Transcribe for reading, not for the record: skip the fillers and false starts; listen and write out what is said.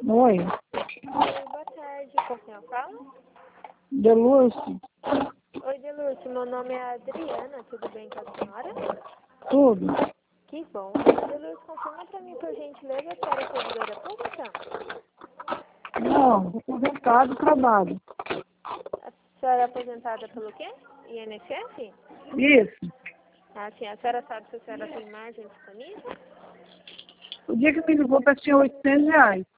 Oi, Oi, boa tarde. Com quem eu falo? Delúcio, Oi, Delúcio. Meu nome é Adriana. Tudo bem com a senhora? tudo. Que bom. Delúcio, confirma pra mim, por gentileza, a senhora é servidora pública? Não, aposentado, trabalho. A senhora é aposentada pelo quê? INSS? Isso. Ah, sim. A senhora sabe se a senhora tem margem disponível? O dia que me ligou, tinha R$ 800.